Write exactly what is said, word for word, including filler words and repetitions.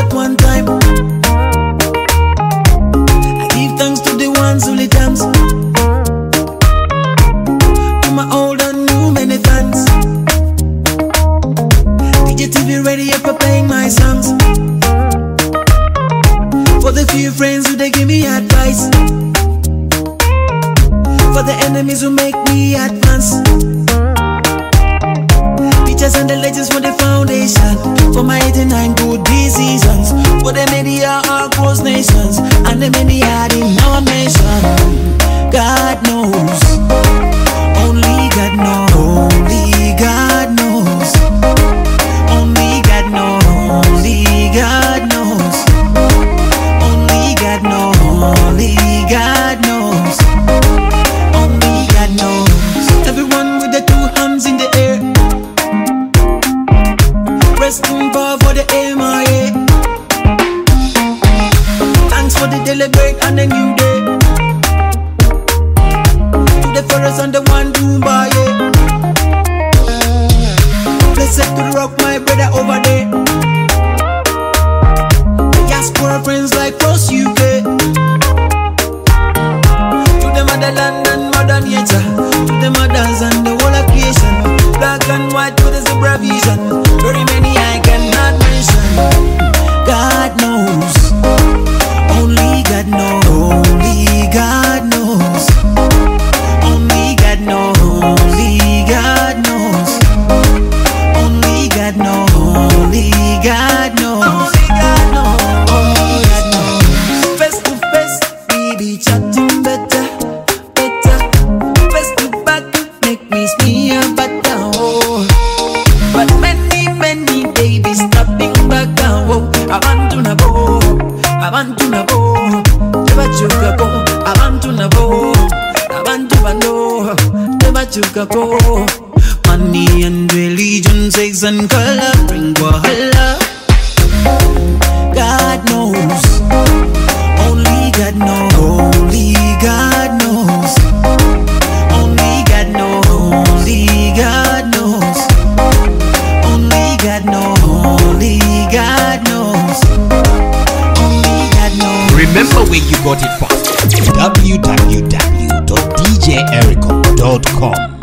at one time. I give thanks to the ones who lit hands. To my old and new many fans. D J T V ready up for playing my songs. For the few friends who they give me advice. For the enemies who make me advance. Teachers and the legends for the foundation. For my eighty-nine good seasons. For the many are our cross nations. And the many are in our nation. God knows. Only God knows. Only God knows. Only God knows. Only God knows. Only God knows. Only God knows. Only God knows. Everyone with the two hands in the air. Resting bar for the M I A. Thanks for the deliberate and the new day. To the first and the one to buy it. Blessed to rock my brother over there. Diaspora friends like cross U K. To the motherland and mother nature. To the mothers and the whole of creation. Black and white with the zebra vision. Very many I cannot mention. God knows. Only God knows. Only God knows. Only God knows. Only God knows. Only God knows. Only God knows. Only God knows. Only God knows. Face to face, we be chatting better, better. Face to back, make me smear better. Oh. But many, many babies stopping back down. Oh. I want to know. I want to know. Never chuka go. I want to know. I want to know. Never chuka go. Money and religion, sex and color bring wahala. God knows. Only God knows. Only God knows. Only God knows. Only God knows. Only God knows. Only God knows. Only God knows. Remember where you got it from. w w w dot d j erico dot com